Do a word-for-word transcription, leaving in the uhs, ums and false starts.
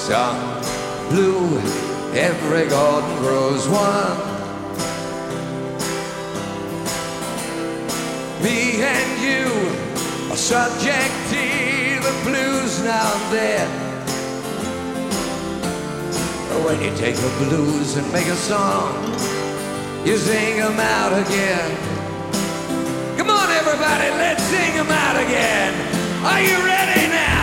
sun blue, every garden grows one. Me and you are subject to the blues now and then. When you take the blues and make a song, you sing them out again. Come on everybody, let's sing them out again. Are you ready now?